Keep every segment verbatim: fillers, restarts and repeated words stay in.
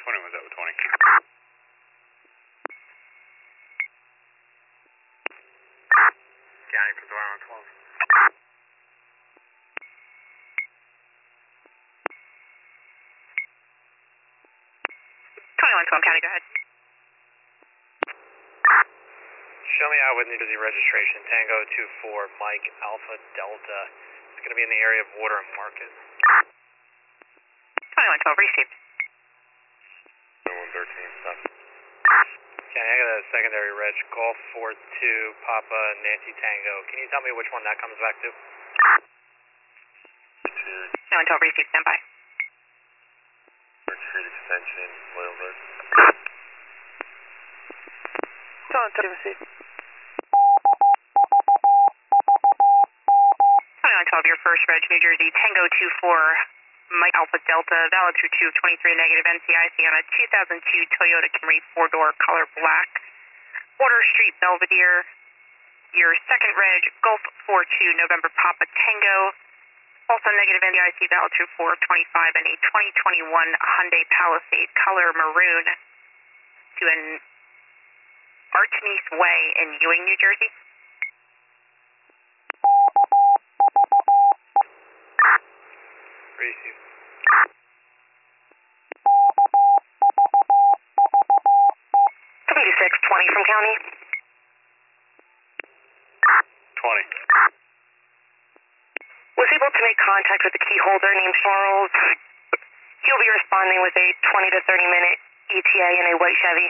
twenty-one Zero twenty. County for twenty-one twelve. twenty-one twelve County, go ahead. Show me out with New Jersey registration, Tango two four, Mike Alpha Delta. It's going to be in the area of Water and Market. twenty-one twelve, received. one thirteen, stop. Okay, I got a secondary reg, Golf four two, Papa Nancy Tango. Can you tell me which one that comes back to? twenty-one twelve, received, stand by. Street extension, Loyal Road. twenty-one twelve, received. twenty-one twelve, your first reg, New Jersey, Tango two four, Mike Alpha Delta, valid through two twenty-three negative N C I C on a two thousand two Toyota Camry four-door, color black, Water Street, Belvedere. Your second reg, Golf four two, November Papa Tango, also negative N C I C, valid through four twenty-five, and a twenty twenty-one Hyundai Palisade, color maroon, to an Artemis Way in Ewing, New Jersey. Receive. seventy-six twenty from County. twenty. Was able to make contact with the key holder named Charles. He'll be responding with a twenty to thirty minute E T A in a white Chevy.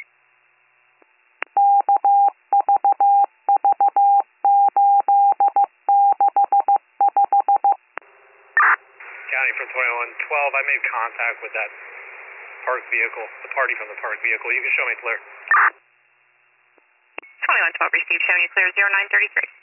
County from twenty-one twelve, I made contact with that parked vehicle, the party from the parked vehicle. You can show me clear. twenty-one twelve, received, showing you clear zero nine thirty-three.